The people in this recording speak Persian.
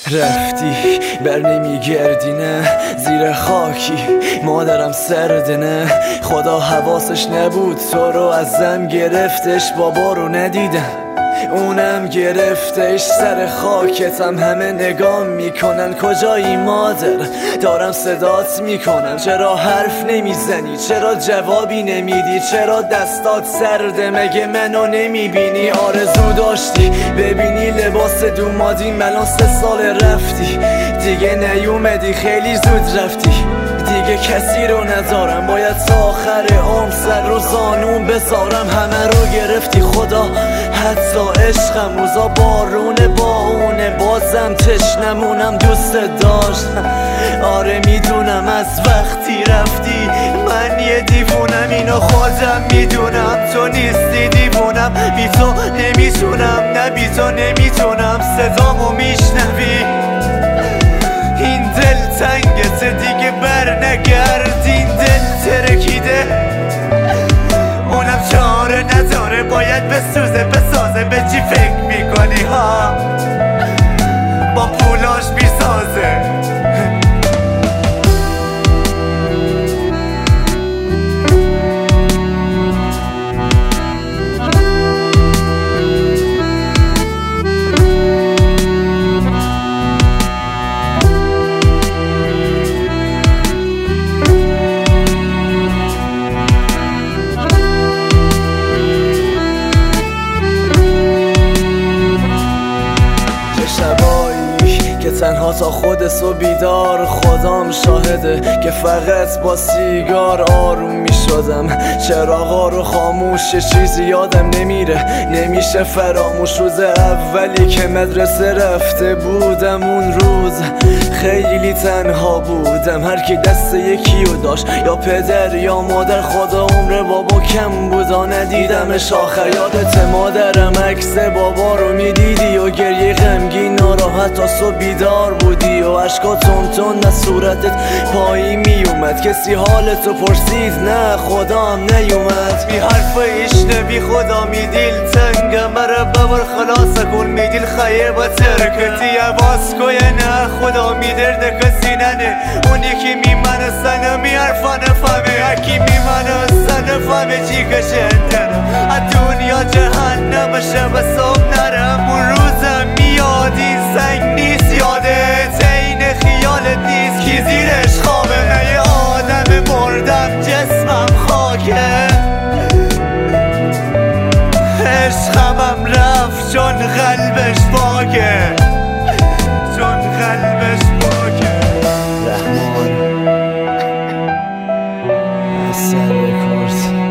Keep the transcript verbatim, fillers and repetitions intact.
رفتی بر نمیگردی نه، زیر خاکی مادرم سردنه. خدا حواسش نبود تو رو ازم گرفتش، بابا رو ندیدم اونم گرفتش. سر خاکتم همه نگاه میکنن، کجایی مادر؟ دارم صدات میکنم، چرا حرف نمیزنی؟ چرا جوابی نمیدی؟ چرا دستات سرده؟ مگه منو نمیبینی؟ آرزو داشتی ببینی لباس دومادیم، الان سه سال رفتی دیگه نیومدی، خیلی زود رفتی دیگه کسی رو ندارم، باید تا آخر عمر سر رو زانون بذارم. همه رو گرفتی خدا، حتی عشقم روزا بارونه با اونه، بازم تشنمونم دوست داشتم. آره میدونم از وقتی رفتی من یه دیوونم، اینو خودم میدونم، تو نیستی دیوونم، بی تو نمیتونم، نه بی تو نمیتونم. صدامو میشنوی؟ این دل تنگت دیگه بر نگرد، این دل ترکیده اونم چاره نداره، باید بسوزه بسازه. به چی فکر میکنی ها؟ با پولاش میسازه. که تنها تا خودسو بیدار، خدام شاهده که فقط با سیگار آروم می شدم. چراغا رو خاموش، چیزی یادم نمیره، نمیشه فراموش. روز اولی که مدرسه رفته بودم، اون روز خیلی تنها بودم. هر کی دست یکیو داشت، یا پدر یا مادر، خدا عمر بابا کم بودا ندیدمش. آخر یادت مادرم عکس بابا رو میدیدی و گریه غمگین ناراحت تا صبح بیدار بودی و عشقا تون تون از صورتت پایی میومد. کسی حالتو پرسید؟ نه خدام نیومد. بی حرفای اشنبی خدا میدیل تنگم، مرا ببر خلاص کن میدیل خیر با ترکتی عواز کوی. نه خدا میدرده کسی ننه، اون یکی میمنه سنه می حرفا نفهمه، یکی میمنه سنه فهمه چی کشندن از دنیا جهنم شب صبح نرم. اون روزم میاد این سنگ نیست یادت، این خیالت نیست کی زیرش خوابه. من یه آدم مردم جسمم خاکه، عشقمم رفت چون قلبش پاکه، چون قلبش پاکه. رحمان اثر رکورد.